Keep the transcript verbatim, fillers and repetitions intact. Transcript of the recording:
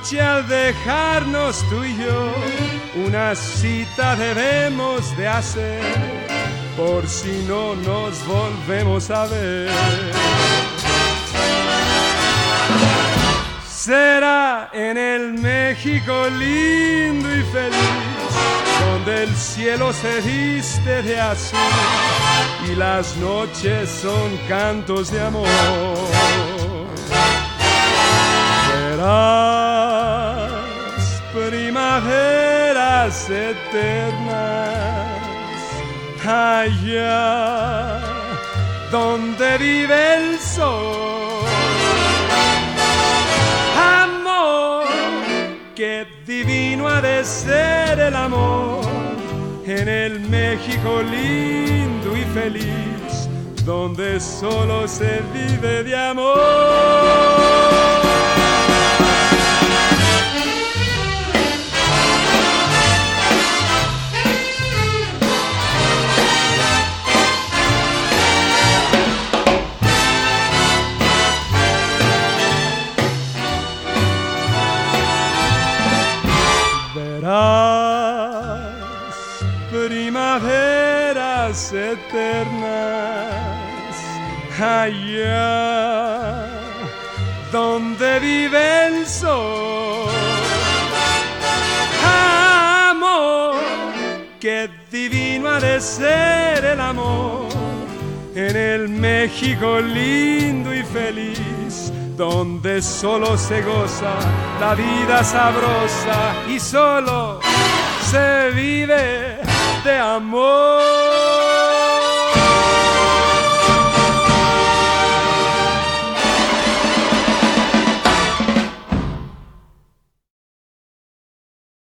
noche al dejarnos tú y yo, una cita debemos de hacer, por si no nos volvemos a ver. Será en el México lindo y feliz, donde el cielo se viste de azul y las noches son cantos de amor. Verás primaveras eternas allá donde vive el sol. Amor, qué divino ha de ser el amor en el México lindo y feliz, donde solo se vive de amor. Verás primaveras eternas allá donde vive el sol. Amor, qué divino ha de ser el amor en el México lindo y feliz, donde solo se goza la vida sabrosa y solo se vive de amor.